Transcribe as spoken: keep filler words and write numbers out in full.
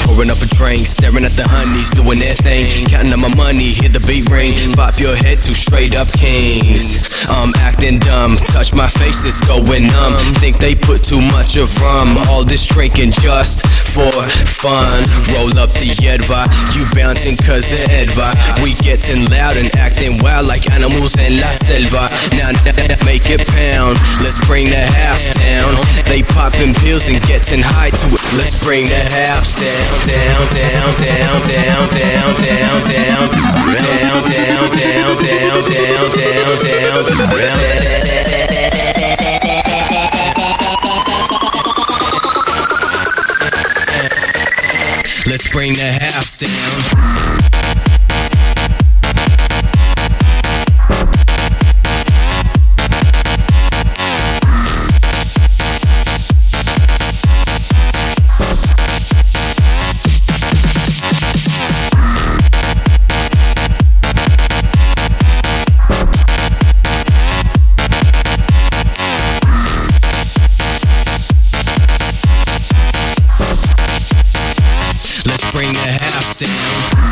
pouring up a drink, staring at the honeys, doing their thing, counting up my money, hear the beat ring, bop your head to straight up kings. I'm acting dumb, touch my face, it's going numb. Think they put too much of rum, all this drinking just for fun. Roll up the yerba, you bouncing cause of Edva. We getting loud and acting wild like animals in La Selva. Now, now make it pound, let's bring the half down. They popping pills and getting high to it. Let's bring the halves down, down, down, down, down, down, down, down, down, down, down, down, down, down, down. Let's bring the halves down. Let's bring the half down.